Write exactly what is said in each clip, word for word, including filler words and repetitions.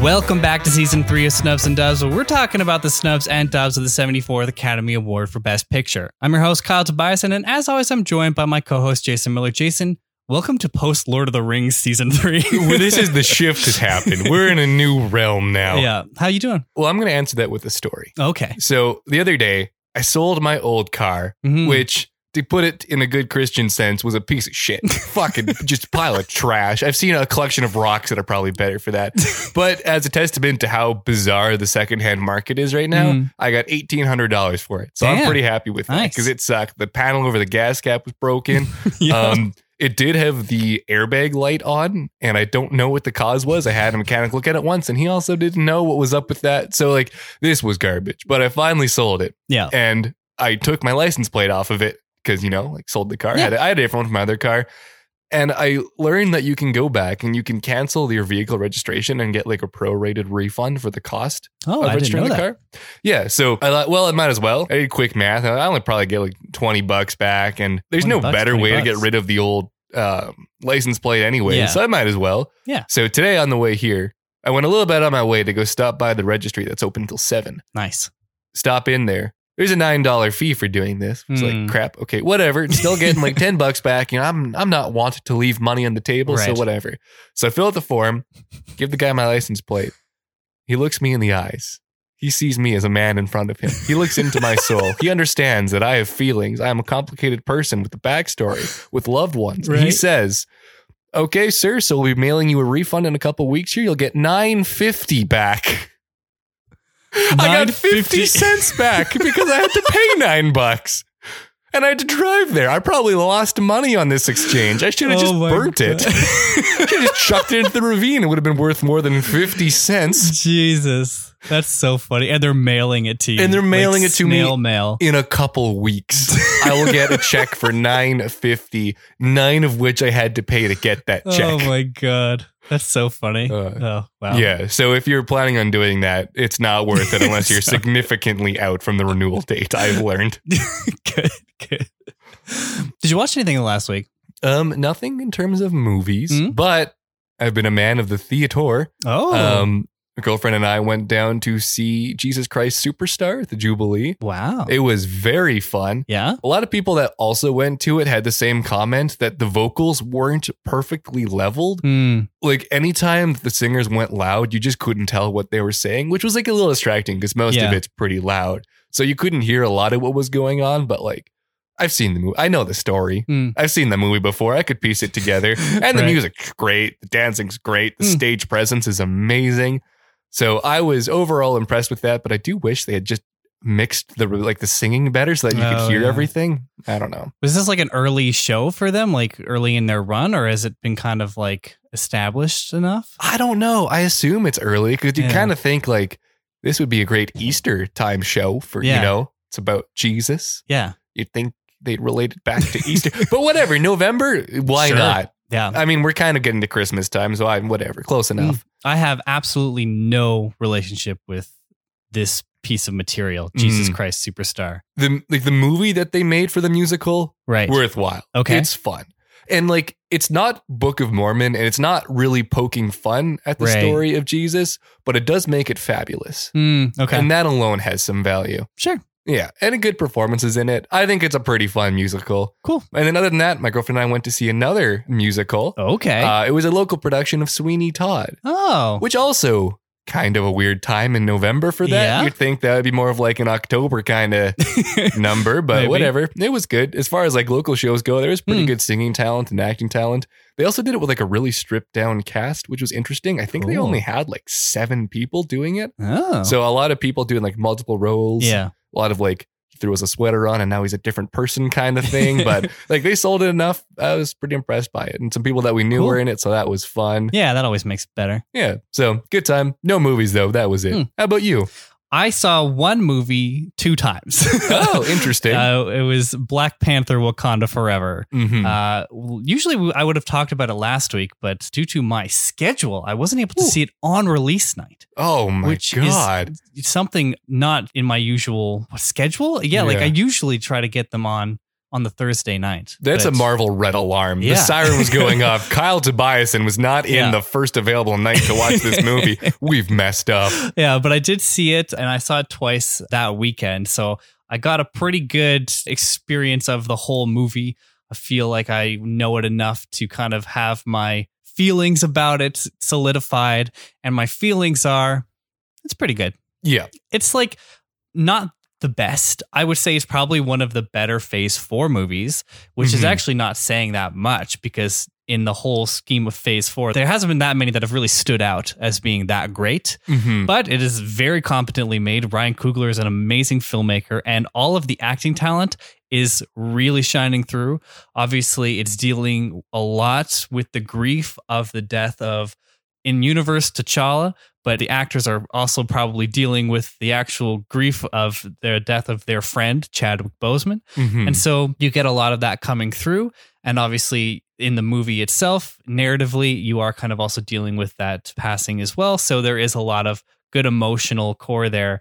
Welcome back to season three of Snubs and Dubs, where we're talking about the snubs and dubs of the seventy-fourth Academy Award for Best Picture. I'm your host, Kyle Tobiasen, and as always, I'm joined by my co-host, Jason Miller. Jason, welcome to post Lord of the Rings season three. Well, this is the shift has happened. We're in a new realm now. Yeah. How you doing? Well, I'm going to answer that with a story. Okay. So the other day, I sold my old car, Mhm. which, to put it in a good Christian sense, was a piece of shit. Fucking just a pile of trash. I've seen a collection of rocks that are probably better for that. But as a testament to how bizarre the secondhand market is right now, Mm. I got eighteen hundred dollars for it. So Damn. I'm pretty happy with that Nice. because it sucked. The panel over the gas cap was broken. Yeah. Um, it did have the airbag light on, and I don't know what the cause was. I had a mechanic look at it once, and he also didn't know what was up with that. So, like, this was garbage. But I finally sold it, yeah. and I took my license plate off of it because, you know, like, sold the car. I, had, I had a different one from my other car. And I learned that you can go back and you can cancel your vehicle registration and get like a prorated refund for the cost Oh, of I didn't registering know the that. car. Yeah. So I thought, well, I might as well. I did quick math. I only probably get like twenty bucks back. And there's twenty no bucks, better twenty way to bucks. get rid of the old um, license plate anyway. Yeah. So I might as well. Yeah. So today on the way here, I went a little bit on my way to go stop by the registry that's open until seven. Nice. Stop in there. There's a nine dollar fee for doing this. It's Hmm. like, crap. Okay, whatever. Still getting like ten bucks back. You know, I'm I'm not wanting to leave money on the table, so Right. whatever. So I fill out the form, give the guy my license plate. He looks me in the eyes. He sees me as a man in front of him. He looks into my soul. He understands that I have feelings. I am a complicated person with a backstory, with loved ones. And he Right. says, okay, sir, so we'll be mailing you a refund in a couple weeks here. You'll get nine fifty back. I got fifty cents back because I had to pay nine bucks. And I had to drive there. I probably lost money on this exchange. I should have Oh just my burnt it. God. Should have just chucked it into the ravine. It would have been worth more than fifty cents Jesus. That's so funny. And they're mailing it to you. And they're mailing it to me. snail mail. in a couple weeks. I will get a check for nine fifty, nine of which I had to pay to get that check. Oh my God. That's so funny. Uh, oh, wow. Yeah, so if you're planning on doing that, it's not worth it unless you're So- significantly out from the renewal date, I've learned. Good, good. Did you watch anything last week? Um, nothing in terms of movies, Hmm? but I've been a man of the theater. Oh. Um, my girlfriend and I went down to see Jesus Christ Superstar at the Jubilee. wow. It was very fun. yeah? A lot of people that also went to it had the same comment that the vocals weren't perfectly leveled. Hmm. Like anytime the singers went loud, you just couldn't tell what they were saying, which was like a little distracting because most Yeah. of it's pretty loud. So you couldn't hear a lot of what was going on, but like I've seen the movie. I know the story. Hmm. I've seen the movie before. I could piece it together. And the Right. music's great. The dancing's great. The Hmm. stage presence is amazing. So I was overall impressed with that, but I do wish they had just mixed the like the singing better so that you Oh, could hear yeah. everything. I don't know. Was this like an early show for them, like early in their run, or has it been kind of like established enough? I don't know. I assume it's early because you Yeah. kind of think like this would be a great Easter time show for, Yeah. you know, it's about Jesus. Yeah. You'd think they'd relate it back to Easter, but whatever. November, why Sure. not? Yeah. I mean, we're kind of getting to Christmas time, so I whatever, close enough. I have absolutely no relationship with this piece of material, Jesus Mm. Christ Superstar. The like the movie that they made for the musical, Right. worthwhile. Okay. It's fun. And like it's not Book of Mormon and it's not really poking fun at the Right. story of Jesus, but it does make it fabulous. Hmm. okay. And that alone has some value. Sure. Yeah, and a good performances in it. I think it's a pretty fun musical. Cool. And then other than that, my girlfriend and I went to see another musical. Okay. Uh, it was a local production of Sweeney Todd, oh. which also kind of a weird time in November for that. Yeah. You'd think that would be more of like an October kind of number, but Maybe. whatever. It was good. As far as like local shows go, there was pretty Hmm. good singing talent and acting talent. They also did it with like a really stripped down cast, which was interesting. I think they Cool. only had like seven people doing it. Oh. So a lot of people doing like multiple roles. yeah. A lot of like, he threw us a sweater on and now he's a different person kind of thing. But like they sold it enough. I was pretty impressed by it. And some people that we knew Cool. were in it. So that was fun. Yeah, that always makes it better. Yeah. So good time. No movies though. That was it. Hmm. How about you? I saw one movie two times. Oh, interesting. Uh, it was Black Panther Wakanda Forever. Mhm. Uh, usually we- I would have talked about it last week, but due to my schedule, I wasn't able to Ooh. see it on release night, oh my which God. is something not in my usual schedule. Yeah, like Yeah. I usually try to get them on on the Thursday night. That's But- a Marvel red alarm. Yeah. The siren was going off. Kyle Tobiasen was not in Yeah. the first available night to watch this movie. We've messed up. Yeah, but I did see it and I saw it twice that weekend. So I got a pretty good experience of the whole movie. I feel like I know it enough to kind of have my feelings about it solidified. And my feelings are, it's pretty good. Yeah. It's like not the best. I would say it's probably one of the better Phase four movies, which is Mhm. actually not saying that much because in the whole scheme of Phase four, there hasn't been that many that have really stood out as being that great. Mhm. But it is very competently made. Ryan Coogler is an amazing filmmaker, and all of the acting talent is really shining through. Obviously, it's dealing a lot with the grief of the death of in-universe T'Challa, but the actors are also probably dealing with the actual grief of their death of their friend, Chadwick Boseman. Mhm. And so you get a lot of that coming through. And obviously, in the movie itself, narratively, you are kind of also dealing with that passing as well. So there is a lot of good emotional core there.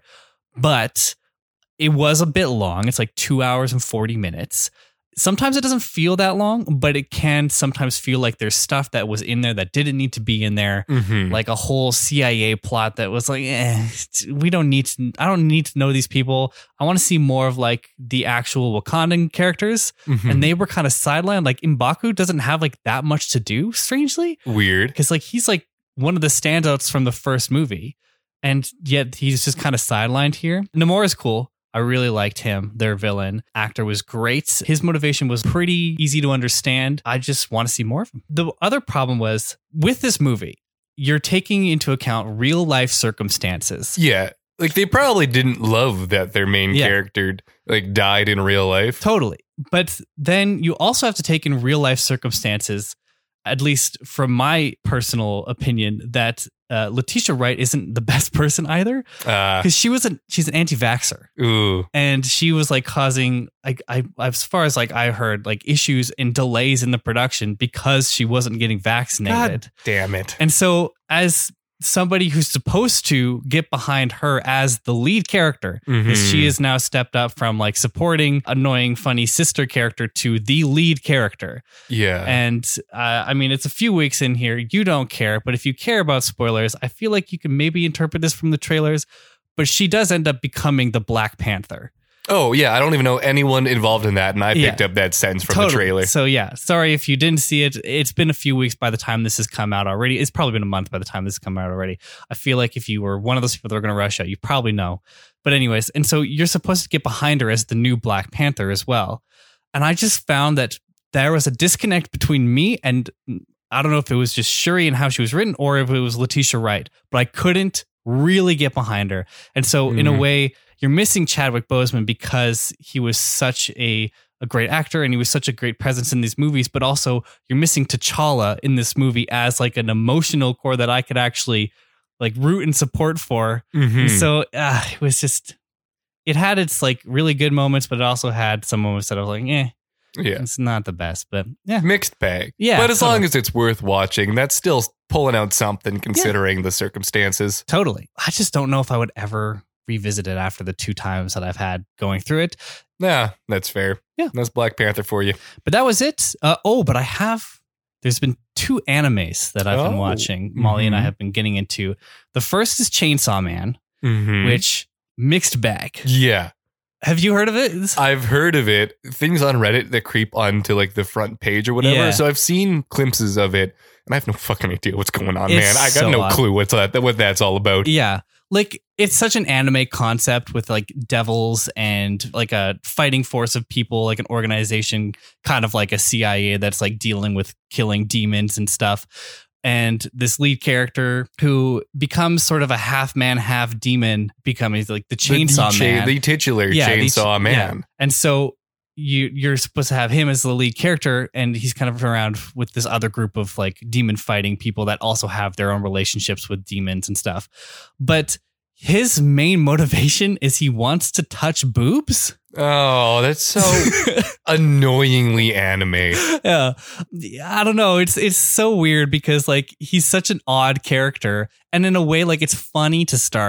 But it was a bit long. It's like two hours and forty minutes. Sometimes it doesn't feel that long, but it can sometimes feel like there's stuff that was in there that didn't need to be in there. Mhm. Like a whole C I A plot that was like, eh, we don't need to, I don't need to know these people. I want to see more of like the actual Wakandan characters. Mhm. And they were kind of sidelined. Like M'Baku doesn't have like that much to do, strangely. Weird. Because like he's like one of the standouts from the first movie. And yet he's just kind of sidelined here. Namor is cool. I really liked him. Their villain actor was great. His motivation was pretty easy to understand. I just want to see more of him. The other problem was with this movie, you're taking into account real life circumstances. Yeah. Like they probably didn't love that their main Yeah. character like died in real life. Totally. But then you also have to take in real life circumstances, at least from my personal opinion, that uh, Letitia Wright isn't the best person either, Uh, because she was a she's an anti-vaxxer. ooh. And she was like causing, like, I, as far as like I heard, like issues and delays in the production because she wasn't getting vaccinated. God damn it. And so, as somebody who's supposed to get behind her as the lead character, because Mhm. she has now stepped up from like supporting annoying, funny sister character to the lead character. Yeah. And uh, I mean, it's a few weeks in here. You don't care, but if you care about spoilers, I feel like you can maybe interpret this from the trailers. But she does end up becoming the Black Panther. Oh, yeah. I don't even know anyone involved in that. And I Yeah. picked up that sense from Totally. the trailer. So yeah, sorry if you didn't see it. It's been a few weeks by the time this has come out already. It's probably been a month by the time this has come out already. I feel like if you were one of those people that are going to rush out, you probably know. But anyways, and so you're supposed to get behind her as the new Black Panther as well. And I just found that there was a disconnect between me and I don't know if it was just Shuri and how she was written or if it was Letitia Wright, but I couldn't really get behind her. And so in a Mhm. way, you're missing Chadwick Boseman because he was such a, a great actor and he was such a great presence in these movies, but also you're missing T'Challa in this movie as like an emotional core that I could actually like root and support for. Mhm. And so uh, it was just, it had its like really good moments, but it also had some moments that I was like, eh, Yeah. it's not the best, but yeah. Mixed bag. Yeah, But as totally. long as it's worth watching, that's still pulling out something considering the circumstances. Totally. I just don't know if I would ever revisit it after the two times that I've had going through it. Yeah, that's fair. Yeah. That's Black Panther for you. But that was it. Uh, oh, but I have, there's been two animes that I've been Oh. watching. Molly and I Mhm. have been getting into. The first is Chainsaw Man, Mhm. which mixed bag. Yeah. Have you heard of it? I've heard of it. Things on Reddit that creep onto like the front page or whatever. Yeah. So I've seen glimpses of it and I have no fucking idea what's going on, It's man. I got so no odd. clue what's that, what that's all about. Yeah. Like it's such an anime concept with like devils and like a fighting force of people, like an organization, kind of like a C I A that's like dealing with killing demons and stuff. And this lead character who becomes sort of a half man, half demon, becoming like the chainsaw the, man. The titular Yeah, the chainsaw ch- man. yeah. And so you you're supposed to have him as the lead character, and he's kind of around with this other group of like demon fighting people that also have their own relationships with demons and stuff. But his main motivation is he wants to touch boobs. Oh, that's so annoyingly anime. Yeah. I don't know. It's it's so weird because like he's such an odd character, and in a way like it's funny to start,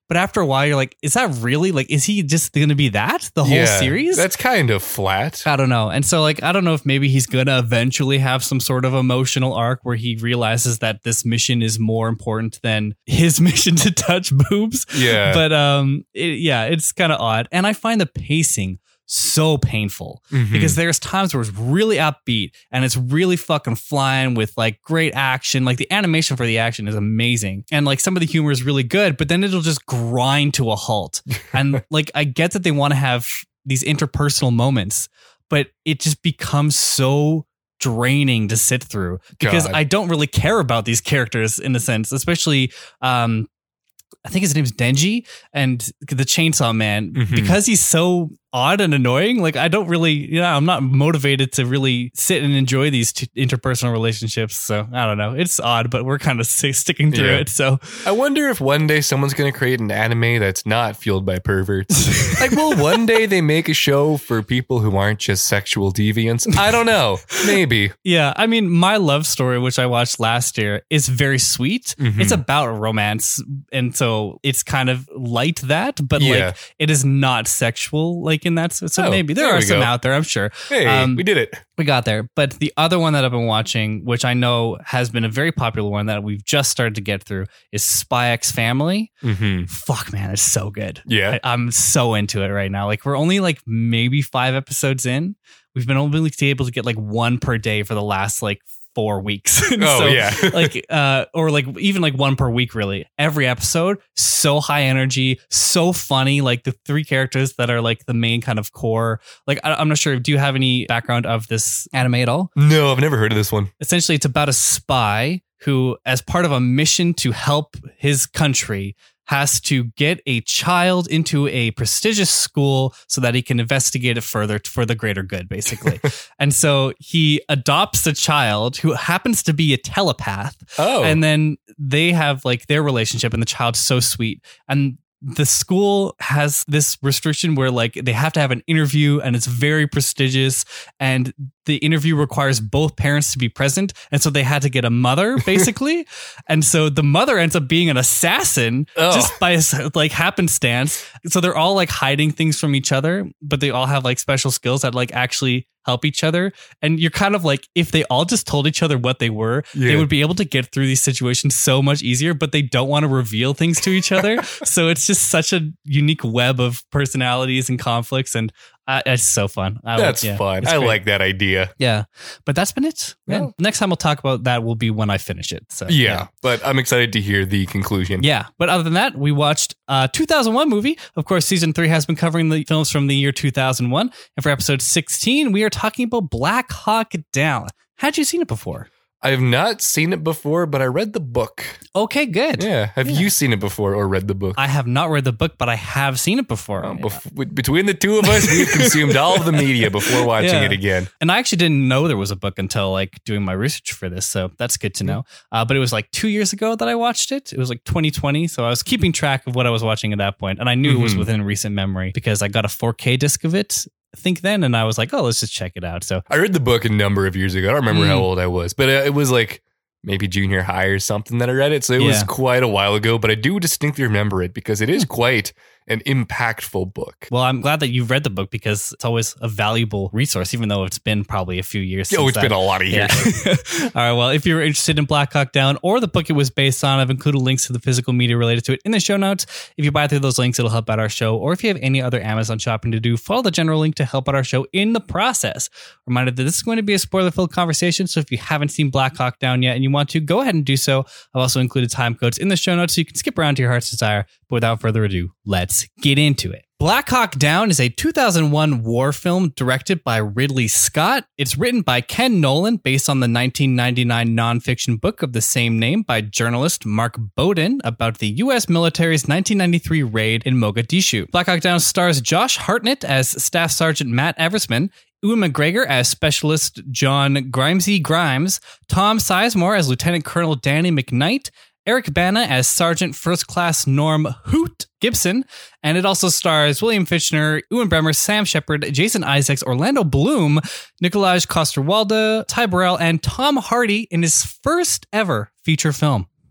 But after a while, you're like, is that really like, is he just going to be that the whole Yeah, series? That's kind of flat. I don't know. And so like, I don't know if maybe he's going to eventually have some sort of emotional arc where he realizes that this mission is more important than his mission to touch boobs. Yeah. But um, it, yeah, it's kind of odd. And I find the pacing so painful Mhm. because there's times where it's really upbeat and it's really fucking flying with like great action. Like the animation for the action is amazing. And like some of the humor is really good, but then it'll just grind to a halt. And like, I get that they want to have these interpersonal moments, but it just becomes so draining to sit through because God. I don't really care about these characters in a sense, especially, um, I think his name's Denji, and the Chainsaw Man, Mhm. because he's so odd and annoying. Like, I don't really, you know, I'm not motivated to really sit and enjoy these two interpersonal relationships. So I don't know. It's odd, but we're kind of sticking through Yeah. it. So I wonder if one day someone's going to create an anime that's not fueled by perverts. Like, will one day they make a show for people who aren't just sexual deviants? I don't know. Maybe. yeah, I mean, My Love Story, which I watched last year, is very sweet. Mhm. It's about romance, and so it's kind of light that, but Yeah. like it is not sexual, like in that. So Oh, maybe there, there are we some go. out there, I'm sure. Hey, Um, we did it. We got there. But the other one that I've been watching, which I know has been a very popular one that we've just started to get through, is Spy X Family. Mm-hmm. Fuck, man, it's so good. Yeah. I, I'm so into it right now. Like, we're only like maybe five episodes in. We've been only able to get like one per day for the last like four weeks. And Oh, so, yeah. like, uh, or like even like one per week, really. Every episode, so high energy, so funny. Like the three characters that are like the main kind of core. Like, I, I'm not sure. Do you have any background of this anime at all? No, I've never heard of this one. Essentially, it's about a spy who, as part of a mission to help his country, has to get a child into a prestigious school so that he can investigate it further for the greater good, basically. And so he adopts a child who happens to be a telepath. Oh. And then they have like their relationship, and the child's so sweet. And the school has this restriction where like they have to have an interview, and it's very prestigious, and the interview requires both parents to be present. And so they had to get a mother, basically. And so the mother ends up being an assassin Oh. just by like happenstance. So they're all like hiding things from each other, but they all have like special skills that like actually help each other. And you're kind of like, if they all just told each other what they were, Yeah. they would be able to get through these situations so much easier, but they don't want to reveal things to each other. So it's just such a unique web of personalities and conflicts. And uh, it's so fun. I That's like, yeah, fun. it's I great. like that idea. Yeah. But that's been it. Yeah. Yeah. Next time we'll talk about that will be when I finish it. So Yeah, but I'm excited to hear the conclusion. Yeah, but other than that, we watched a two thousand one movie. Of course, season three has been covering the films from the year two thousand one. And for episode sixteen, we are talking about Black Hawk Down. Had you seen it before? I have not seen it before, but I read the book. Okay, good. Yeah. Have Yeah. you seen it before or read the book? I have not read the book, but I have seen it before. Oh, bef- w- between the two of us, we've consumed all of the media before watching Yeah. it again. And I actually didn't know there was a book until like doing my research for this. So that's good to know. Uh, but it was like two years ago that I watched it. It was like twenty twenty. So I was keeping track of what I was watching at that point. And I knew it was Mhm. within recent memory because I got a four K disc of it, I think then. And I was like, oh, let's just check it out. So I read the book a number of years ago. I don't remember Mm. how old I was, but uh, it was like maybe junior high or something that I read it. So it was Yeah. quite a while ago, but I do distinctly remember it because it is quite an impactful book. well, I'm glad that you've read the book because it's always a valuable resource, even though it's been probably a few years. Oh, since it's that. been a lot of years. Yeah. All right. Well, if you're interested in Black Hawk Down or the book it was based on, I've included links to the physical media related to it in the show notes. If you buy through those links, it'll help out our show. Or if you have any other Amazon shopping to do, follow the general link to help out our show in the process. Reminder that this is going to be a spoiler-filled conversation, so if you haven't seen Black Hawk Down yet and you want to, go ahead and do so. I've also included time codes in the show notes so you can skip around to your heart's desire. But without further ado, let's get into it. Black Hawk Down is a two thousand one war film directed by Ridley Scott. It's written by Ken Nolan based on the nineteen ninety-nine nonfiction book of the same name by journalist Mark Bowden about the U S military's nineteen ninety-three raid in Mogadishu. Black Hawk Down stars Josh Hartnett as Staff Sergeant Matt Eversman, Ewan McGregor as Specialist John Grimesy Grimes, Tom Sizemore as Lieutenant Colonel Danny McKnight, Eric Bana as Sergeant First Class Norm Hoot Gibson, and it also stars William Fichtner, Ewan Bremmer, Sam Shepard, Jason Isaacs, Orlando Bloom, Nikolaj Coster-Waldau, Ty Burrell, and Tom Hardy in his first ever feature film.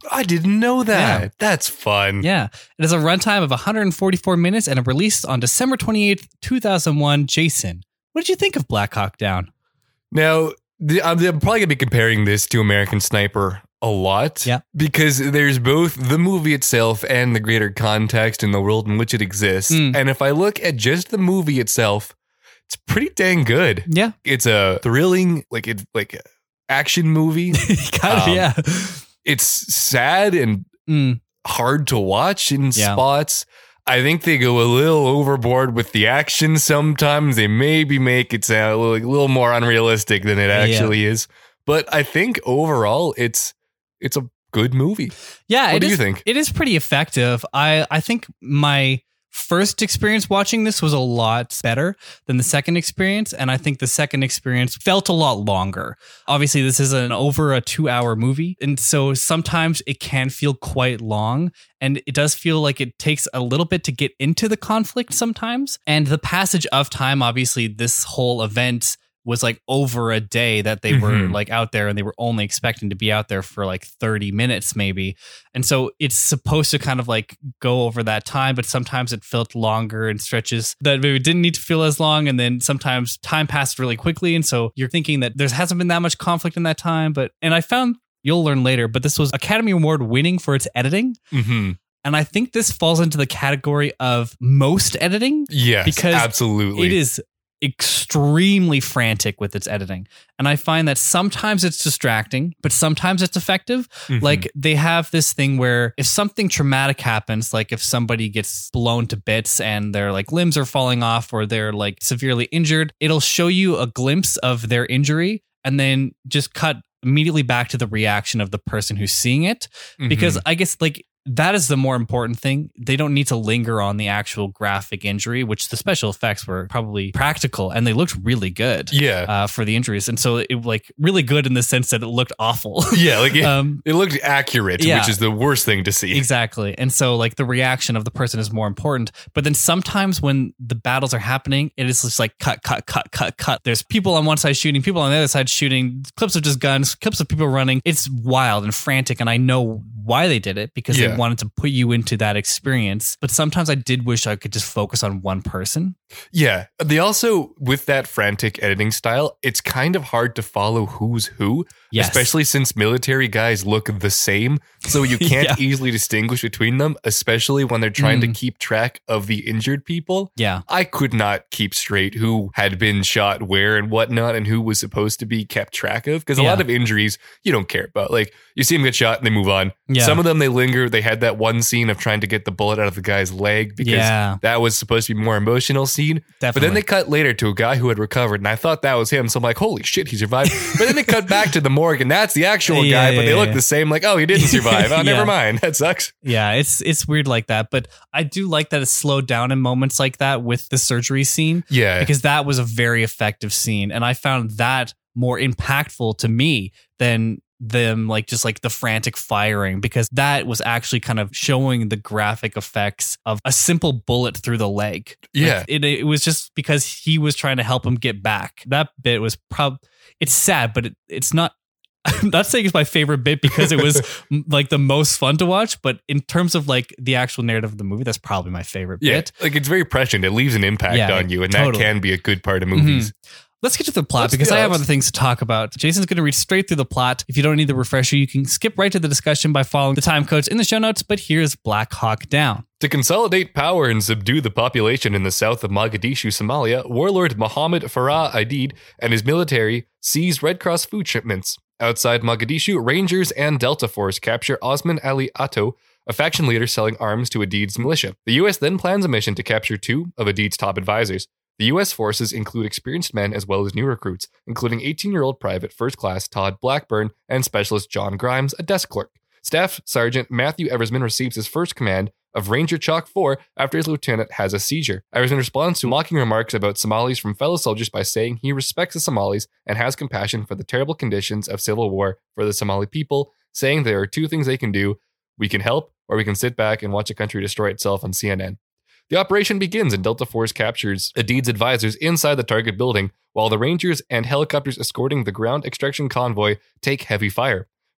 I didn't know that. Yeah. That's fun. Yeah. It has a runtime of one hundred forty-four minutes and it released on December twenty-eighth, two thousand one. Jason, what did you think of Black Hawk Down? Now, the, I'm, I'm probably going to be comparing this to American Sniper a lot. Yeah. Because there's both the movie itself and the greater context in the world in which it exists. Mm. And if I look at just the movie itself, it's pretty dang good. Yeah. It's a thrilling, like it, like action movie. kind of, Um, yeah. It's sad and Mm. hard to watch in Yeah. spots. I think they go a little overboard with the action sometimes. They maybe make it sound a little, a little more unrealistic than it actually is. But I think overall, it's it's a good movie. Yeah. What it do is- you think? It is pretty effective. I, I think my first experience watching this was a lot better than the second experience. And I think the second experience felt a lot longer. Obviously, this is an over a two hour movie. And so sometimes it can feel quite long. And it does feel like it takes a little bit to get into the conflict sometimes. And the passage of time, obviously, this whole event was like over a day that they were Mhm. like out there and they were only expecting to be out there for like thirty minutes maybe. And so it's supposed to kind of like go over that time, but sometimes it felt longer and stretches that maybe didn't need to feel as long. And then sometimes time passed really quickly. And so you're thinking that there hasn't been that much conflict in that time. But, and I found, you'll learn later, but this was Academy Award winning for its editing. Mm-hmm. And I think this falls into the category of most editing. Yes, Because absolutely. It is extremely frantic with its editing. And I find that sometimes it's distracting, but sometimes it's effective. Mhm. Like they have this thing where if something traumatic happens, like if somebody gets blown to bits and their like limbs are falling off or they're like severely injured, it'll show you a glimpse of their injury and then just cut immediately back to the reaction of the person who's seeing it. Because Mhm. I guess like that is the more important thing. They don't need to linger on the actual graphic injury, which the special effects were probably practical and they looked really good yeah, uh, for the injuries. And so it like really good in the sense that it looked awful. yeah, like it, um, it looked accurate, yeah. which is the worst thing to see. Exactly. And so like the reaction of the person is more important. But then sometimes when the battles are happening, it is just like cut, cut, cut, cut, cut. There's people on one side shooting, people on the other side shooting, clips of just guns, clips of people running. It's wild and frantic. And I know why they did it because Yeah. they wanted to put you into that experience. But sometimes I did wish I could just focus on one person. Yeah. They also, with that frantic editing style, it's kind of hard to follow who's who, Yes. especially since military guys look the same. So you can't Yeah. easily distinguish between them, especially when they're trying to Mm. keep track of the injured people. Yeah. I could not keep straight who had been shot where and whatnot and who was supposed to be kept track of. Because a Yeah. lot of injuries you don't care about. Like you see them get shot and they move on. Yeah. Some of them they linger. They had that one scene of trying to get the bullet out of the guy's leg because Yeah. that was supposed to be more emotional scene. But Definitely. then they cut later to a guy who had recovered, and I thought that was him. So I'm like, holy shit, he survived. But then they cut back to the morgue, and that's the actual Yeah, guy, but yeah, they look yeah. the same. Like, oh, he didn't survive. Oh, Yeah. never mind. That sucks. Yeah, it's it's weird like that, but I do like that it's slowed down in moments like that with the surgery scene Yeah. because that was a very effective scene, and I found that more impactful to me than them like just like the frantic firing because that was actually kind of showing the graphic effects of a simple bullet through the leg. Like, Yeah. it it was just because he was trying to help him get back. That bit was prob it's sad, but it, it's not. I'm not saying it's my favorite bit because it was m- like the most fun to watch, but in terms of like the actual narrative of the movie, that's probably my favorite Yeah. bit. Like, it's very prescient. It leaves an impact Yeah, on you, and totally. that can be a good part of movies. Let's get to the plot Let's because do I have it. other things to talk about. Jason's going to read straight through the plot. If you don't need the refresher, you can skip right to the discussion by following the time codes in the show notes, but here's Black Hawk Down. To consolidate power and subdue the population in the south of Mogadishu, Somalia, warlord Mohammed Farah Aidid and his military seized Red Cross food shipments. Outside Mogadishu, Rangers and Delta Force capture Osman Ali Atto, a faction leader selling arms to Aidid's militia. The U S then plans a mission to capture two of Aidid's top advisors. The U S forces include experienced men as well as new recruits, including eighteen-year-old Private First Class Todd Blackburn and Specialist John Grimes, a desk clerk. Staff Sergeant Matthew Eversman receives his first command of Ranger Chalk four after his lieutenant has a seizure. Eversman responds to mocking remarks about Somalis from fellow soldiers by saying he respects the Somalis and has compassion for the terrible conditions of civil war for the Somali people, saying there are two things they can do. We can help, or we can sit back and watch a country destroy itself on C N N. The operation begins and Delta Force captures Aidid's advisors inside the target building, while the Rangers and helicopters escorting the ground extraction convoy take heavy fire.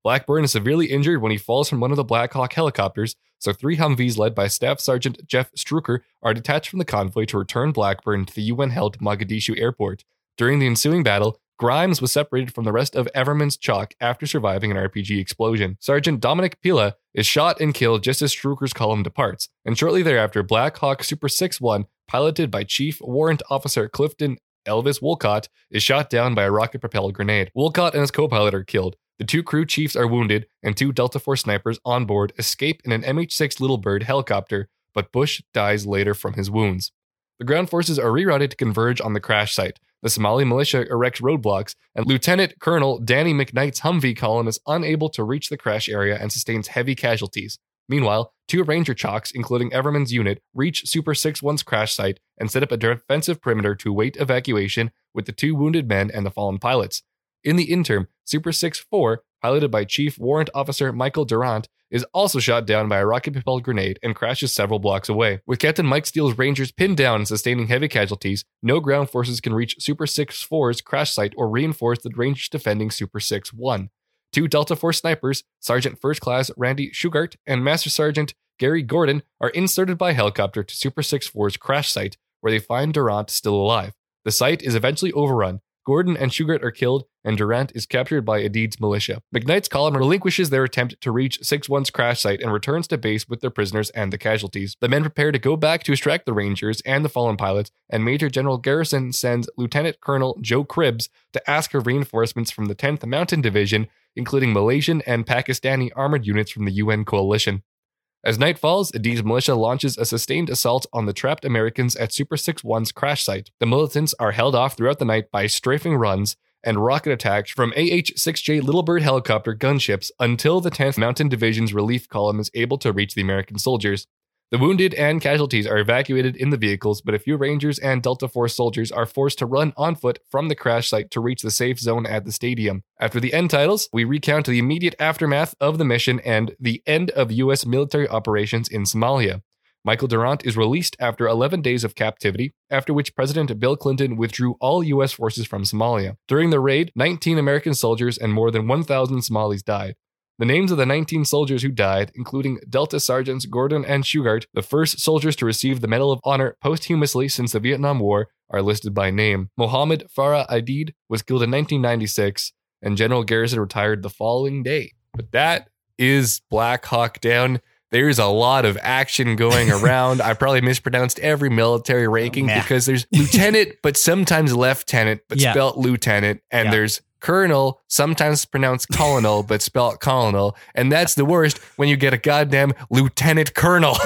Blackburn is severely injured when he falls from one of the Black Hawk helicopters, so three Humvees led by Staff Sergeant Jeff Strucker are detached from the convoy to return Blackburn to the U N-held Mogadishu airport. During the ensuing battle, Grimes was separated from the rest of Everman's Chalk after surviving an R P G explosion. Sergeant Dominic Pila is shot and killed just as Strucker's column departs, and shortly thereafter, Black Hawk Super six one, piloted by Chief Warrant Officer Clifton Elvis Wolcott, is shot down by a rocket-propelled grenade. Wolcott and his co-pilot are killed. The two crew chiefs are wounded, and two Delta Force snipers on board escape in an M H six Little Bird helicopter, but Bush dies later from his wounds. The ground forces are rerouted to converge on the crash site. The Somali militia erects roadblocks, and Lieutenant Colonel Danny McKnight's Humvee column is unable to reach the crash area and sustains heavy casualties. Meanwhile, two Ranger Chalks, including Everman's unit, reach Super six one's crash site and set up a defensive perimeter to await evacuation with the two wounded men and the fallen pilots. In the interim, Super six four, piloted by Chief Warrant Officer Michael Durant, is also shot down by a rocket-propelled grenade and crashes several blocks away. With Captain Mike Steele's Rangers pinned down and sustaining heavy casualties, no ground forces can reach Super six four's crash site or reinforce the Rangers defending Super six one. Two Delta Force snipers, Sergeant First Class Randy Shugart and Master Sergeant Gary Gordon, are inserted by helicopter to Super six four's crash site, where they find Durant still alive. The site is eventually overrun. Gordon and Shugart are killed, and Durant is captured by Adid's militia. McKnight's column relinquishes their attempt to reach six one's crash site and returns to base with their prisoners and the casualties. The men prepare to go back to extract the Rangers and the fallen pilots, and Major General Garrison sends Lieutenant Colonel Joe Cribbs to ask for reinforcements from the tenth Mountain Division, including Malaysian and Pakistani armored units from the U N coalition. As night falls, Adid's militia launches a sustained assault on the trapped Americans at Super six one's crash site. The militants are held off throughout the night by strafing runs and rocket attacks from A H six J Little Bird helicopter gunships until the tenth Mountain Division's relief column is able to reach the American soldiers. The wounded and casualties are evacuated in the vehicles, but a few Rangers and Delta Force soldiers are forced to run on foot from the crash site to reach the safe zone at the stadium. After the end titles, we recount the immediate aftermath of the mission and the end of U S military operations in Somalia. Michael Durant is released after eleven days of captivity, after which President Bill Clinton withdrew all U S forces from Somalia. During the raid, nineteen American soldiers and more than one thousand Somalis died. The names of the nineteen soldiers who died, including Delta Sergeants Gordon and Shugart, the first soldiers to receive the Medal of Honor posthumously since the Vietnam War, are listed by name. Mohammed Farah Adid was killed in nineteen ninety-six, and General Garrison retired the following day. But that is Black Hawk Down. There's a lot of action going around. I probably mispronounced every military ranking yeah. because there's lieutenant, but sometimes lieutenant, but yeah. spelled lieutenant, and yeah. there's colonel, sometimes pronounced colonel, but spelled colonel. And that's the worst when you get a goddamn lieutenant colonel.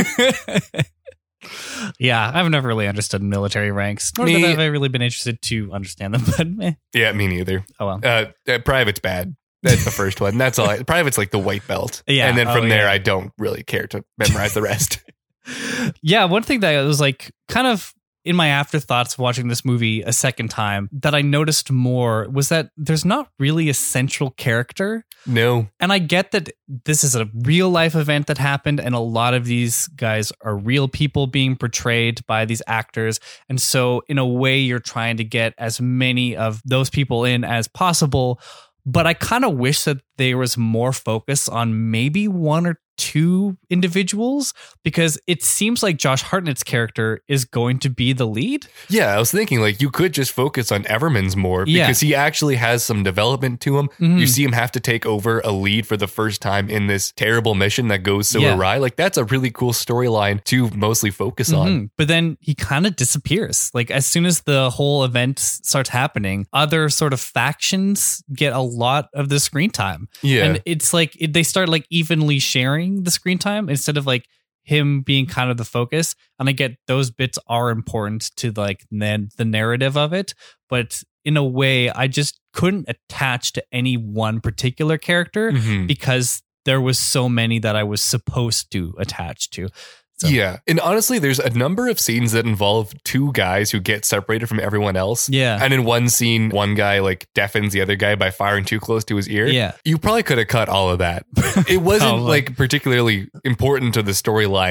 Yeah, I've never really understood military ranks, nor me, have I really been interested to understand them. But eh. Yeah, me neither. Oh well. Uh, uh, private's bad. That's the first one. That's all. I, private's like the white belt. Yeah. And then from oh, there, yeah. I don't really care to memorize the rest. Yeah, one thing that was like kind of in my afterthoughts watching this movie a second time that I noticed more was that there's not really a central character. No. And I get that this is a real life event that happened, and a lot of these guys are real people being portrayed by these actors. And so in a way, you're trying to get as many of those people in as possible. But I kind of wish that there was more focus on maybe one or two individuals, because it seems like Josh Hartnett's character is going to be the lead. Yeah, I was thinking like you could just focus on Everman's more Yeah. because he actually has some development to him. Mhm. You see him have to take over a lead for the first time in this terrible mission that goes so Yeah. awry. Like that's a really cool storyline to mostly focus on. Mhm. But then he kind of disappears. Like as soon as the whole event starts happening, other sort of factions get a lot of the screen time. Yeah. And it's like it, they start like evenly sharing the screen time instead of like him being kind of the focus. And I get those bits are important to like then the narrative of it. But in a way, I just couldn't attach to any one particular character Mhm. because there was so many that I was supposed to attach to. So. Yeah. And honestly, there's a number of scenes that involve two guys who get separated from everyone else. Yeah. And in one scene, one guy like deafens the other guy by firing too close to his ear. Yeah. You probably could have cut all of that. It wasn't Probably. like particularly important to the storyline.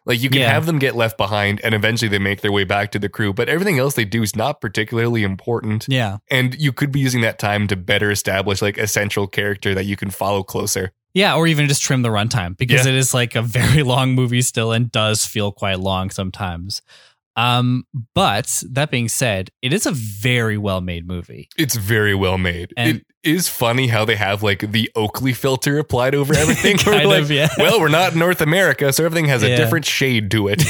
Like you can Yeah. have them get left behind and eventually they make their way back to the crew, but everything else they do is not particularly important. Yeah. And you could be using that time to better establish like a central character that you can follow closer. Yeah, or even just trim the runtime because Yeah. it is like a very long movie still and does feel quite long sometimes. Um, but that being said, it is a very well made movie. It's very well made. And- it is funny how they have like the Oakley filter applied over everything. We're Kind like, of, yeah. well, we're not in North America, so everything has a Yeah. different shade to it.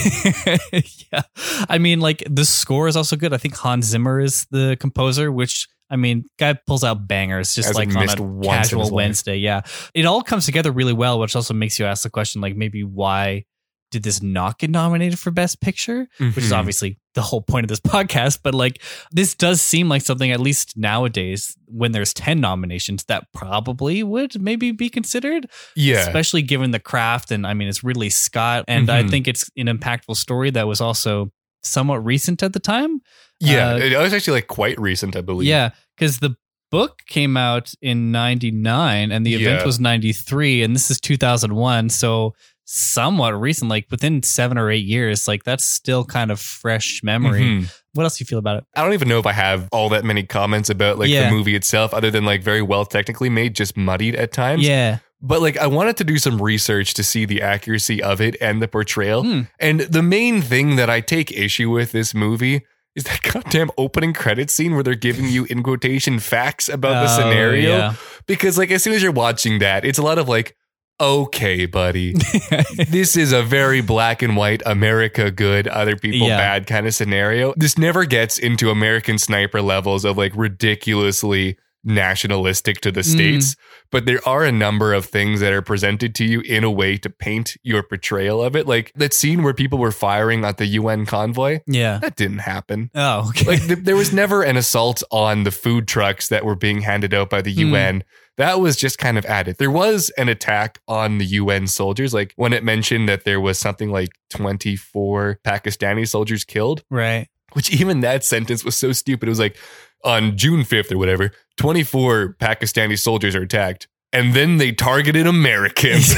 Yeah. I mean, like the score is also good. I think Hans Zimmer is the composer, which I mean, guy pulls out bangers just Hasn't like on missed a once in casual his life. Wednesday. Yeah. It all comes together really well, which also makes you ask the question, like maybe why did this not get nominated for Best Picture? Which is Mhm. obviously the whole point of this podcast. But like this does seem like something, at least nowadays, when there's ten nominations, that probably would maybe be considered. Yeah. Especially given the craft. And I mean, it's Ridley Scott. And I Mhm. think it's an impactful story that was also somewhat recent at the time. Yeah. Uh, it was actually like quite recent, I believe. Yeah, because the book came out in ninety-nine and the event Yeah. was ninety-three, and this is two thousand one. So somewhat recent, like within seven or eight years, like that's still kind of fresh memory. Mhm. What else do you feel about it? I don't even know if I have all that many comments about like Yeah. the movie itself, other than like very well technically made, just muddied at times. Yeah. But like I wanted to do some research to see the accuracy of it and the portrayal. Hmm. And the main thing that I take issue with this movie is that goddamn opening credit scene where they're giving you in quotation facts about the Oh, scenario. yeah. Because like as soon as you're watching that, it's a lot of like, okay, buddy, this is a very black and white America good, other people Yeah. bad kind of scenario. This never gets into American Sniper levels of like ridiculously nationalistic to the Mm. states, but there are a number of things that are presented to you in a way to paint your portrayal of it. Like that scene where people were firing at the U N convoy, Yeah. that didn't happen. Oh, okay. Like th- there was never an assault on the food trucks that were being handed out by the Hmm. U N. That was just kind of added. There was an attack on the U N soldiers, like when it mentioned that there was something like twenty-four Pakistani soldiers killed, Right. which even that sentence was so stupid. It was like on June fifth or whatever, twenty-four Pakistani soldiers are attacked. And then they targeted Americans.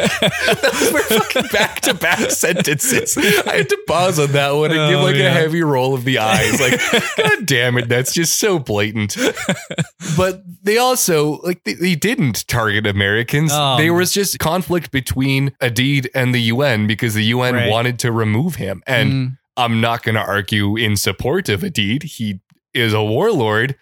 Those were fucking back-to-back sentences. I had to pause on that one and Oh, give like yeah. a heavy roll of the eyes. Like, God damn it, that's just so blatant. But they also, like, they, they didn't target Americans. Um. There was just conflict between Adid and the U N because the U N Right. wanted to remove him. And Mm. I'm not going to argue in support of Adid. He is a warlord,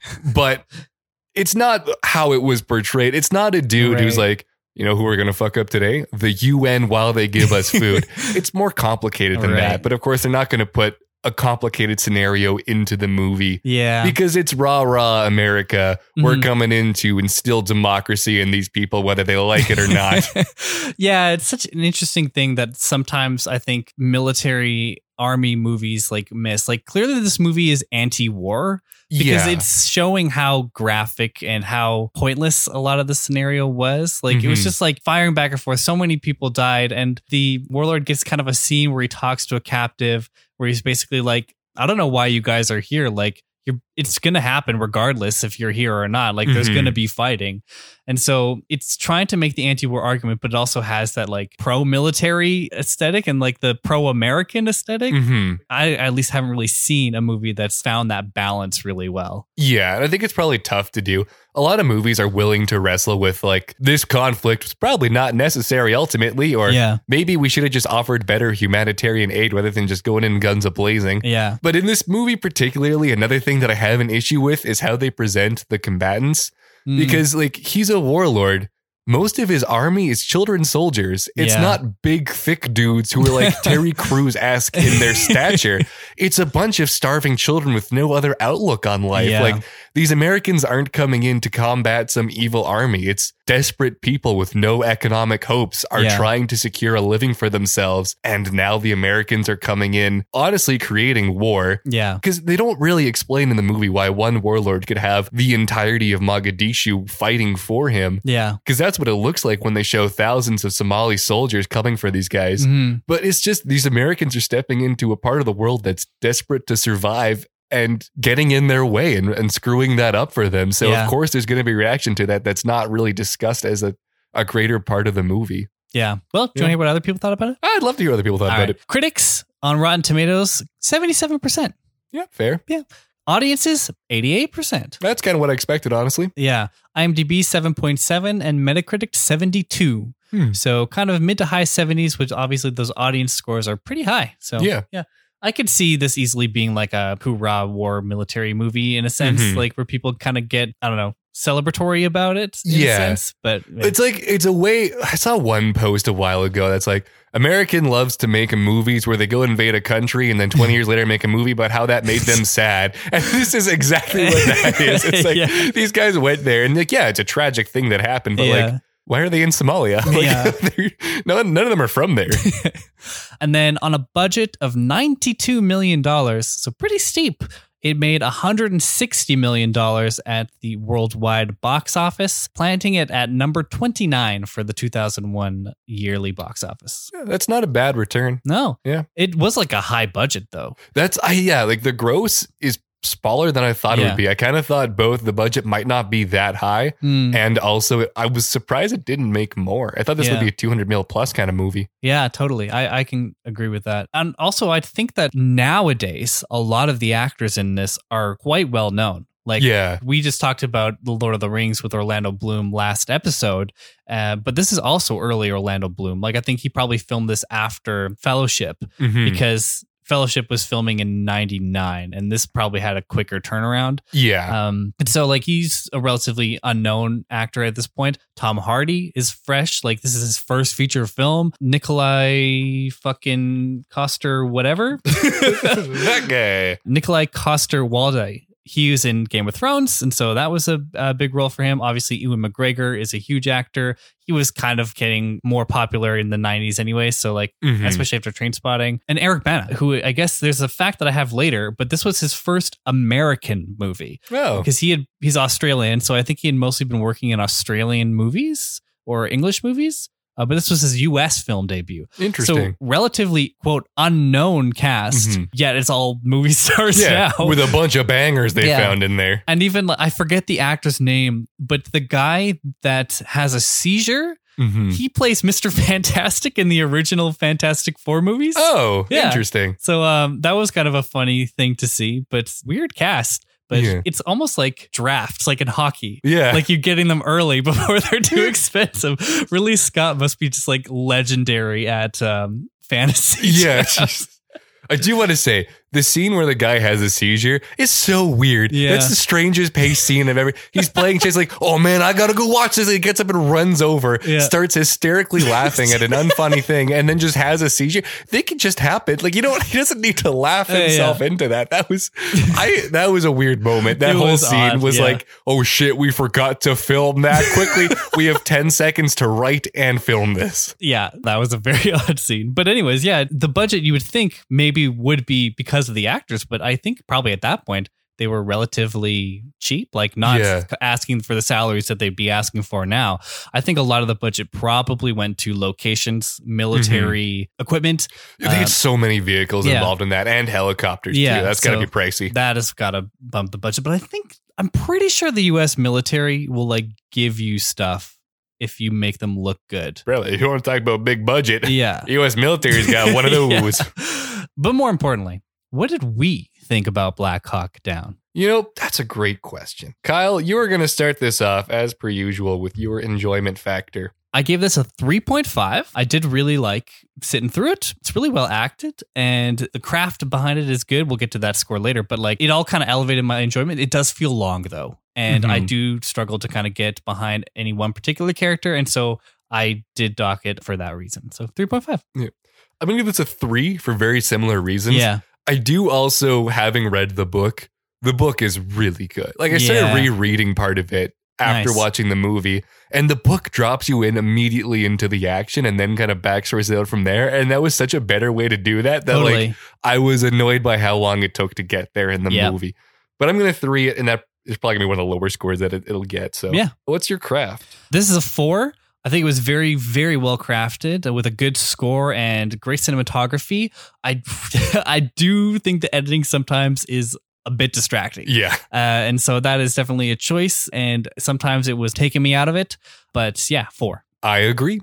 but it's not how it was portrayed. It's not a dude who's Right. like, you know, who we're going to fuck up today? The U N while they give us food. It's more complicated than Right. that. But of course, they're not going to put a complicated scenario into the movie Yeah. because it's rah, rah, America. We're Mhm. coming in to instill democracy in these people, whether they like it or not. Yeah, it's such an interesting thing that sometimes I think military army movies like miss. Like clearly this movie is anti-war because Yeah. it's showing how graphic and how pointless a lot of the scenario was. Like it was Mhm. just like firing back and forth. So many people died and the warlord gets kind of a scene where he talks to a captive where he's basically like, I don't know why you guys are here. Like you're, it's going to happen regardless if you're here or not. Like there's Mhm. going to be fighting. And so it's trying to make the anti-war argument, but it also has that like pro-military aesthetic and like the pro-American aesthetic. Mhm. I at least haven't really seen a movie that's found that balance really well. Yeah, and I think it's probably tough to do. A lot of movies are willing to wrestle with like this conflict was probably not necessary ultimately, or Yeah. maybe we should have just offered better humanitarian aid rather than just going in guns a blazing. Yeah. But in this movie particularly, another thing that I have an issue with is how they present the combatants. Mm. Because like he's a warlord. Most of his army is children soldiers. It's Yeah. not big, thick dudes who are like Terry Crews-esque in their stature. It's a bunch of starving children with no other outlook on life. Yeah. Like these Americans aren't coming in to combat some evil army. It's desperate people with no economic hopes are Yeah. trying to secure a living for themselves. And now the Americans are coming in, honestly creating war. Yeah. Because they don't really explain in the movie why one warlord could have the entirety of Mogadishu fighting for him. Yeah. Because that's what it looks like when they show thousands of Somali soldiers coming for these guys. Mhm. But it's just these Americans are stepping into a part of the world that's desperate to survive and getting in their way and, and screwing that up for them. So, Yeah. of course, there's going to be reaction to that that's not really discussed as a, a greater part of the movie. Yeah. Well, do you Yeah. want to hear what other people thought about it? I'd love to hear what other people thought All about right. it. Critics on Rotten Tomatoes, seventy-seven percent. Yeah, fair. Audiences, eighty-eight percent. That's kind of what I expected, honestly. Yeah. IMDb, seven point seven, and Metacritic, seventy-two. Hmm. So kind of mid to high seventies, which obviously those audience scores are pretty high. So Yeah. yeah. I could see this easily being like a hoorah war military movie in a sense, Mhm. like where people kind of get, I don't know, celebratory about it in Yeah. a sense. But It's like, it's a way, I saw one post a while ago that's like, American loves to make movies where they go invade a country and then twenty years later make a movie about how that made them sad. And this is exactly what that is. It's like, Yeah. these guys went there and like, yeah, it's a tragic thing that happened, but Yeah. like, why are they in Somalia? Like, Yeah. they're- none, none of them are from there. And then on a budget of ninety-two million dollars, so pretty steep, it made one hundred sixty million dollars at the worldwide box office, planting it at number twenty-nine for the two thousand one yearly box office. Yeah, that's not a bad return. No. Yeah. It was like a high budget, though. That's, I yeah, like the gross is smaller than I thought it Yeah. would be. I kind of thought both the budget might not be that high. Mm, And also, it, I was surprised it didn't make more. I thought this Yeah. would be a two hundred mil plus kind of movie. yeah, totally. I, I can agree with that. And also, I think that nowadays, a lot of the actors in this are quite well known. Like, Yeah. we just talked about The Lord of the Rings with Orlando Bloom last episode, uh, but this is also early Orlando Bloom. Like, I think he probably filmed this after Fellowship Mhm. because Fellowship was filming in ninety-nine, and this probably had a quicker turnaround. Yeah. Um, and so like he's a relatively unknown actor at this point. Tom Hardy is fresh. Like this is his first feature film. Nikolai fucking Coster, whatever. that guy. Nikolai Coster Waldau. He was in Game of Thrones, and so that was a, a big role for him. Obviously, Ewan McGregor is a huge actor. He was kind of getting more popular in the nineties anyway, so like, Mhm. especially after Trainspotting. And Eric Bana, who I guess there's a fact that I have later, but this was his first American movie Oh. because he had he's Australian, so I think he had mostly been working in Australian movies or English movies. Uh, but this was his U S film debut. Interesting. So relatively, quote, unknown cast, Mhm. yet it's all movie stars yeah. now. With a bunch of bangers they Yeah. found in there. And even, I forget the actor's name, but the guy that has a seizure, Mhm. he plays Mister Fantastic in the original Fantastic Four movies. Oh, Yeah. interesting. So um, that was kind of a funny thing to see, but weird cast. But Yeah. it's almost like drafts, like in hockey. Yeah. Like you're getting them early before they're too expensive. Ridley Scott must be just like legendary at um, fantasy. Yeah. drafts. I do want to say the scene where the guy has a seizure is so weird. Yeah. That's the strangest paced scene I've ever. He's playing chess like, oh man, I gotta go watch this. He gets up and runs over, Yeah. starts hysterically laughing at an unfunny thing, and then just has a seizure. They could just happen. Like you know, he doesn't need to laugh Yeah, himself yeah. into that. That was, I. That was a weird moment. That It whole was scene odd, was yeah. like, oh shit, we forgot to film that quickly. We have ten seconds to write and film this. Yeah, that was a very odd scene. But anyways, yeah, the budget you would think maybe would be because of the actors, but I think probably at that point they were relatively cheap, like not Yeah. asking for the salaries that they'd be asking for now. I think a lot of the budget probably went to locations, military equipment. I think Uh, it's so many vehicles yeah. involved in that, and helicopters Yeah, too. That's got to so- be pricey. That has got to bump the budget. But I think I'm pretty sure the U S military will like give you stuff if you make them look good. Really, if you want to talk about big budget, Yeah. U S military's got one of those. Yeah. But more importantly, what did we think about Black Hawk Down? You know, that's a great question. Kyle, you are going to start this off as per usual with your enjoyment factor. I gave this a three point five. I did really like sitting through it. It's really well acted and the craft behind it is good. We'll get to that score later, but like it all kind of elevated my enjoyment. It does feel long though. And Mhm. I do struggle to kind of get behind any one particular character. And so I did dock it for that reason. So three point five. I'm going to give this a three for very similar reasons. Yeah. I do also, having read the book, the book is really good. Like I started Yeah. rereading part of it after Nice. watching the movie, and the book drops you in immediately into the action and then kind of backstories it out from there. And that was such a better way to do that. That Totally. like I was annoyed by how long it took to get there in the Yep. movie. But I'm going to three it, and that is probably going to be one of the lower scores that it, it'll get. So Yeah. what's your craft? This is a four. I think it was very, very well crafted uh, with a good score and great cinematography. I, I do think the editing sometimes is a bit distracting. Yeah. Uh, and so that is definitely a choice. And sometimes it was taking me out of it. But yeah, four. I agree.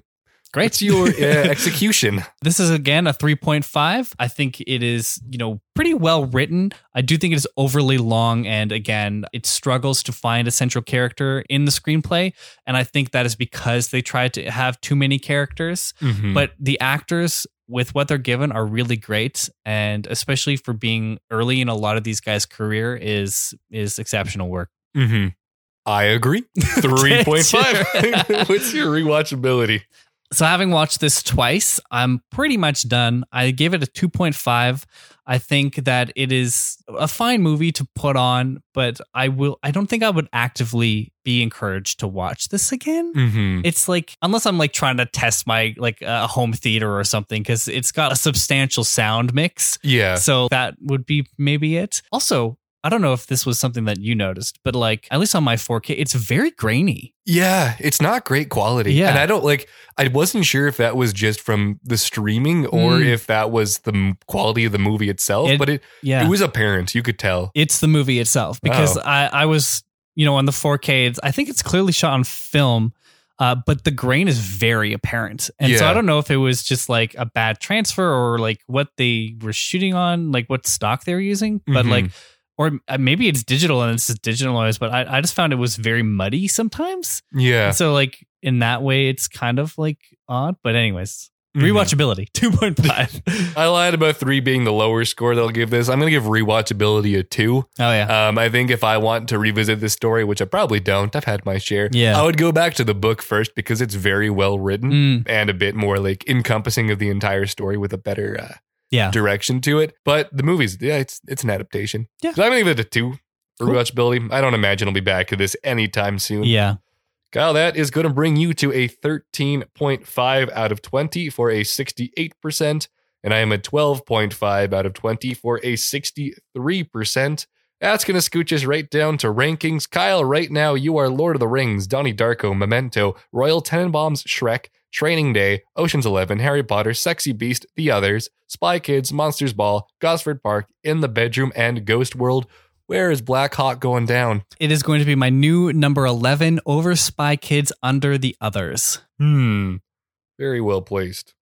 Great. What's your uh, execution? This is, again, a three point five. I think it is, you know, pretty well written. I do think it is overly long. And again, it struggles to find a central character in the screenplay. And I think that is because they tried to have too many characters. Mm-hmm. But the actors, with what they're given, are really great. And especially for being early in a lot of these guys' career is is exceptional work. Mm-hmm. I agree. three point five. What's your rewatchability? So having watched this twice, I'm pretty much done. I gave it a two point five. I think that it is a fine movie to put on, but I will I don't think I would actively be encouraged to watch this again. Mm-hmm. It's like, unless I'm like trying to test my like a uh, home theater or something, because it's got a substantial sound mix. Yeah. So that would be maybe it. Also, I don't know if this was something that you noticed, but like, at least on my four K, it's very grainy. Yeah, it's not great quality. Yeah. And I don't like, I wasn't sure if that was just from the streaming or Mm. if that was the m- quality of the movie itself, It- but it, Yeah. it was apparent. You could tell. It's the movie itself, because Oh. I, I was, you know, on the four K, it's, I think it's clearly shot on film, uh, but the grain is very apparent. And so Yeah. I don't know if it was just like a bad transfer or like what they were shooting on, like what stock they were using, but Mhm. like, or maybe it's digital and it's just digital noise, but I, I just found it was very muddy sometimes. Yeah. And so like in that way, it's kind of like odd, but anyways, Mhm. rewatchability, two point five. I lied about three being the lower score that I'll give this. I'm going to give rewatchability a two. Oh yeah. Um, I think if I want to revisit this story, which I probably don't, I've had my share. Yeah. I would go back to the book first because it's very well written Mm, and a bit more like encompassing of the entire story with a better uh, yeah. direction to it. But the movies, yeah, it's it's an adaptation. Yeah. So I'm gonna give it a two for Cool. rewatchability. I don't imagine I'll be back to this anytime soon. Yeah. Kyle, that is going to bring you to a thirteen point five out of twenty for a sixty-eight percent. And I am at twelve point five out of twenty for a sixty-three percent. That's going to scooch us right down to rankings. Kyle, right now you are Lord of the Rings, Donnie Darko, Memento, Royal Tenenbaums, Shrek, Training Day, Ocean's Eleven, Harry Potter, Sexy Beast, The Others, Spy Kids, Monsters Ball, Gosford Park, In the Bedroom, and Ghost World. Where is Black Hawk going down? It is going to be my new number eleven over Spy Kids, Under the Others. Hmm. Very well placed.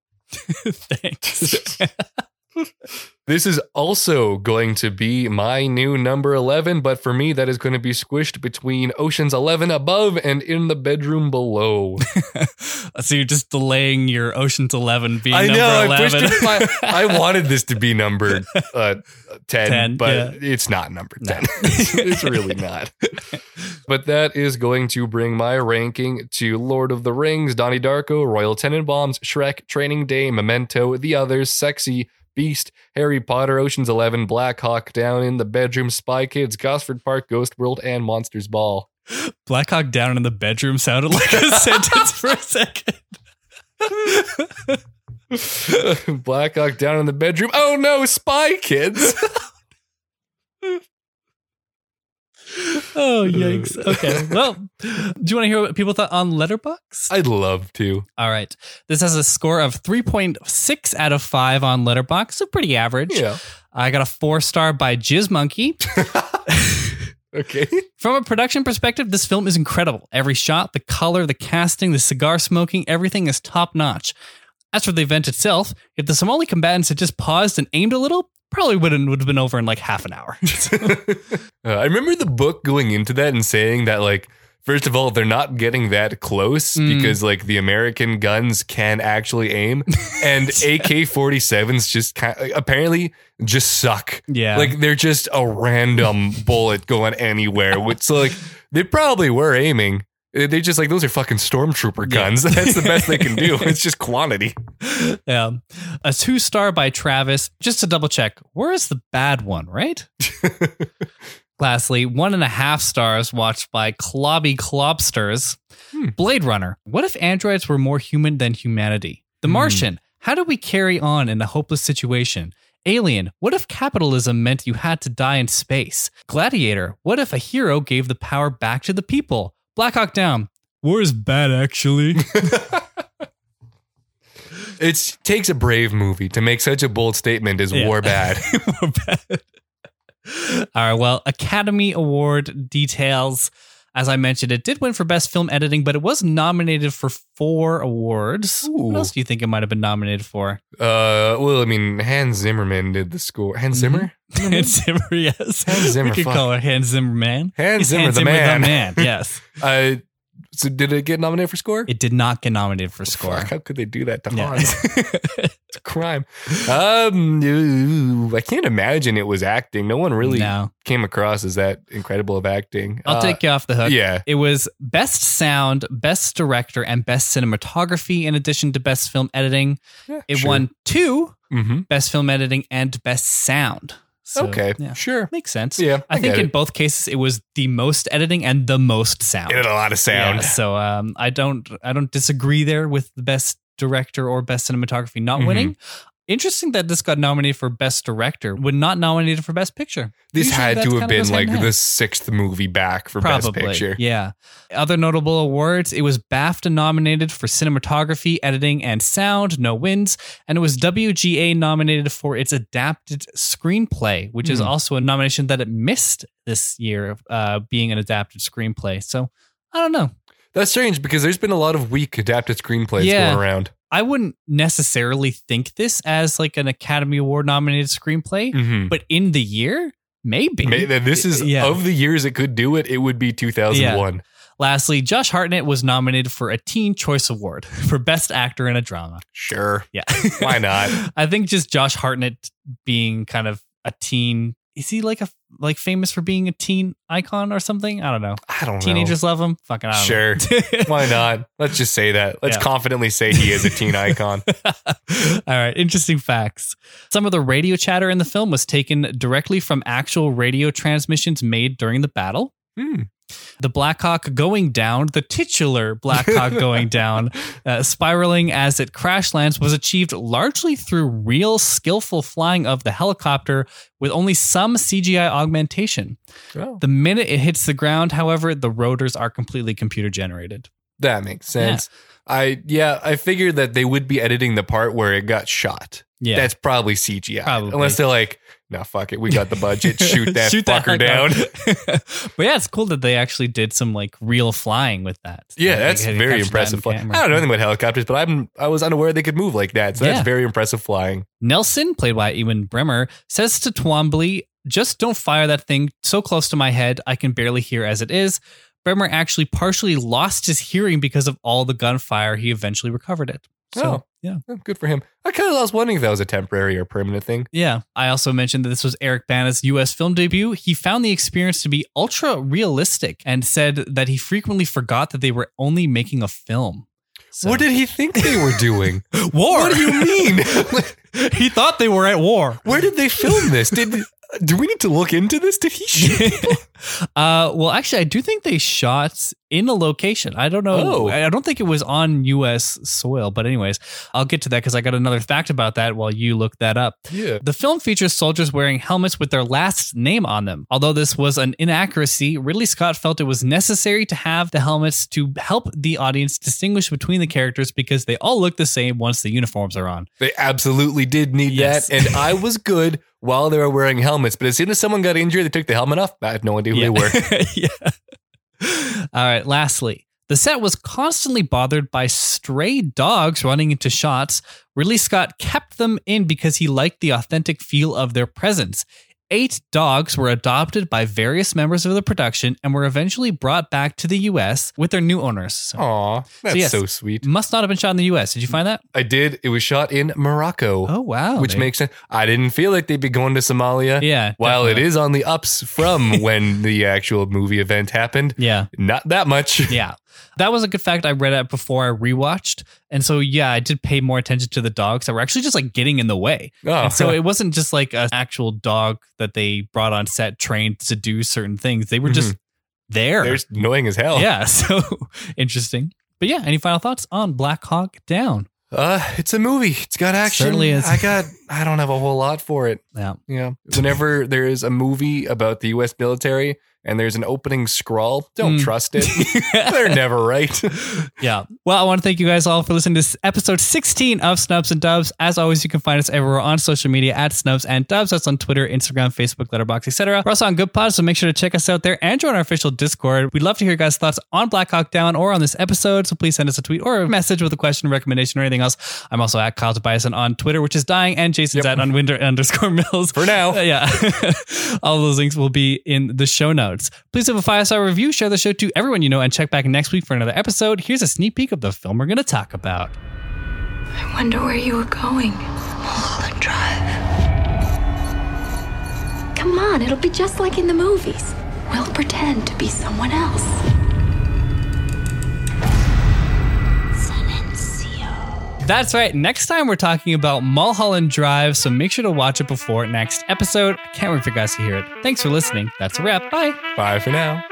Thanks. This is also going to be my new number eleven, but for me, that is going to be squished between Ocean's Eleven above and In the Bedroom below. So you're just delaying your Ocean's Eleven being I number know, I eleven. pushed it. I, I wanted this to be number uh, ten, ten, but yeah. it's not number No. ten. it's, it's really not. But that is going to bring my ranking to Lord of the Rings, Donnie Darko, Royal Tenenbaums, Shrek, Training Day, Memento, The Others, Sexy Beast, Harry Potter, Ocean's Eleven, Black Hawk Down, In the Bedroom, Spy Kids, Gosford Park, Ghost World, and Monsters Ball. Black Hawk Down in the Bedroom sounded like a sentence for a second. Black Hawk Down in the Bedroom. Oh no, Spy Kids. Oh, yikes. Okay. Well, do you want to hear what people thought on Letterboxd? I'd love to. All right. This has a score of three point six out of five on Letterboxd, so pretty average. Yeah. I got a four star by Jizz Monkey. Okay. From a production perspective, this film is incredible. Every shot, the color, the casting, the cigar smoking, everything is top notch. As for the event itself, if the Somali combatants had just paused and aimed a little, probably wouldn't would have been over in like half an hour. uh, I remember the book going into that and saying that, like, first of all, they're not getting that close Mm. because, like, the American guns can actually aim, and A K forty-sevens just kind apparently just suck. Yeah. Like, they're just a random bullet going anywhere. Which, so, like, they probably were aiming. They just like, those are fucking stormtrooper guns. Yeah. That's the best they can do. It's just quantity. Yeah. A two star by Travis. Just to double check, where is the bad one, right? Lastly, one and a half stars watched by Clobby Clobsters. Hmm. Blade Runner. What if androids were more human than humanity? The Hmm. Martian. How do we carry on in a hopeless situation? Alien. What if capitalism meant you had to die in space? Gladiator. What if a hero gave the power back to the people? Black Hawk Down. War is bad, actually. It takes a brave movie to make such a bold statement as Yeah. war bad. War bad. All right. Well, Academy Award details. As I mentioned, it did win for Best Film Editing, but it was nominated for four awards. Ooh. What else do you think it might have been nominated for? Uh, well, I mean, Hans Zimmerman did the score. Hans Zimmer? Mm-hmm. Hans Zimmer, yes. Hans Zimmer, We could fuck. call her Hans Zimmer Man. Hans It's Zimmer, Hans the Zimmer man. the man, yes. Uh, so did it get nominated for score? It did not get nominated for score. Fuck, how could they do that to Yeah. Hans? It's a crime. Um, ooh, I can't imagine it was acting. No one really No. came across as that incredible of acting. I'll Uh, take you off the hook. Yeah. It was Best Sound, Best Director, and Best Cinematography, in addition to Best Film Editing. yeah It sure. won two Mm-hmm. Best Film Editing and Best Sound. So, Okay. Yeah. Sure. Makes sense. Yeah. I, think get in it. both cases it was the most editing and the most sound. It had a lot of sound. Yeah, so um, I don't I don't disagree there with the best director or best cinematography not Mhm. winning. Interesting that this got nominated for best director, but not nominated for best picture. This Usually had that to have kinda been goes like hand in the hand. sixth movie back for Probably, Best Picture. yeah. Other notable awards, it was BAFTA nominated for cinematography, editing, and sound, no wins, and it was W G A nominated for its adapted screenplay, which is Hmm. also a nomination that it missed this year, uh, being an adapted screenplay. So I don't know. That's strange because there's been a lot of weak adapted screenplays Yeah. going around. I wouldn't necessarily think this as like an Academy Award nominated screenplay, Mm-hmm. but in the year, maybe. This is Yeah. of the years it could do it. It would be two thousand one. Lastly, Josh Hartnett was nominated for a Teen Choice Award for Best Actor in a Drama. Sure. Yeah. Why not? I think just Josh Hartnett being kind of a teen. Is he like a like famous for being a teen icon or something? I don't know. I don't Teenagers love him. Fucking I don't Sure. know. Why not? Let's just say that. Let's Yeah. confidently say he is a teen icon. All right, interesting facts. Some of the radio chatter in the film was taken directly from actual radio transmissions made during the battle. Hmm. The Black Hawk going down, the titular Black Hawk going down, uh, spiraling as it crash lands, was achieved largely through real skillful flying of the helicopter with only some C G I augmentation. Oh, The minute it hits the ground, however, the rotors are completely computer generated. that makes sense. I yeah, I figured that they would be editing the part where it got shot. Yeah. That's probably C G I. Probably. Unless they're like, no, fuck it. We got the budget. Shoot that fucker down. But yeah, it's cool that they actually did some like real flying with that. Yeah, Like, that's they had to very capture that impressive on flying. camera. I don't know anything about helicopters, but I'm I was unaware they could move like that. So Yeah. that's very impressive flying. Nelson, played by Ewan Bremer, says to Twombly, "Just don't fire that thing so close to my head, I can barely hear as it is." Bremer actually partially lost his hearing because of all the gunfire. He eventually recovered it. So, Oh. yeah. Oh, good for him. I kind of was wondering if that was a temporary or permanent thing. Yeah. I also mentioned that this was Eric Bana's U S film debut. He found the experience to be ultra realistic and said that he frequently forgot that they were only making a film. So- What did he think they were doing? war? What do you mean? He thought they were at war. Where did they film this? Did do we need to look into this? Did he shoot people? uh, well, actually, I do think they shot in a location. I don't know. Oh. I don't think it was on U S soil. But anyways, I'll get to that because I got another fact about that while you look that up. Yeah. The film features soldiers wearing helmets with their last name on them. Although this was an inaccuracy, Ridley Scott felt it was necessary to have the helmets to help the audience distinguish between the characters because they all look the same once the uniforms are on. They absolutely did need Yes. that. And I was good while they were wearing helmets. But as soon as someone got injured, they took the helmet off. I had no idea who they were. yeah. All right. Lastly, the set was constantly bothered by stray dogs running into shots. Ridley Scott kept them in because he liked the authentic feel of their presence. Eight dogs were adopted by various members of the production and were eventually brought back to the U S with their new owners. So Aw, that's yes. so sweet. must not have been shot in the U S. Did you find that? I did. It was shot in Morocco. Oh, wow. Which They- makes sense. I didn't feel like they'd be going to Somalia. Yeah. While it definitely. is on the ups from when the actual movie event happened, Yeah. not that much. Yeah. That was a good fact I read it before I rewatched. And so, yeah, I did pay more attention to the dogs that were actually just like getting in the way. Oh, And so it wasn't just like an actual dog that they brought on set trained to do certain things. They were just there. they're annoying as hell. Yeah. So interesting. But yeah, any final thoughts on Black Hawk Down? Uh, it's a movie. It's got action. Certainly is. I got. I don't have a whole lot for it. Yeah. Yeah. Whenever there is a movie about the U S military and there's an opening scroll. Don't Mm. trust it. They're never right. Yeah. Well, I want to thank you guys all for listening to this episode sixteen of Snubs and Dubs. As always, you can find us everywhere on social media at Snubs and Dubs. That's on Twitter, Instagram, Facebook, Letterboxd, et cetera. We're also on Good Pod, so make sure to check us out there and join our official Discord. We'd love to hear your guys' thoughts on Black Hawk Down or on this episode, so please send us a tweet or a message with a question, recommendation, or anything else. I'm also at Kyle Tobiason on Twitter, which is dying, and Jason's Yep. at unwinder underscore mills. For now. Uh, yeah. All those links will be in the show notes. Please leave a five-star review, share the show to everyone you know, and check back next week for another episode. Here's a sneak peek of the film we're going to talk about. I wonder where you were going. Mulholland Drive. Come on, it'll be just like in the movies. We'll pretend to be someone else. Silencio. That's right. Next time we're talking about Mulholland Drive, so make sure to watch it before next episode. I can't wait for you guys to hear it. Thanks for listening. That's a wrap. Bye. Bye for now.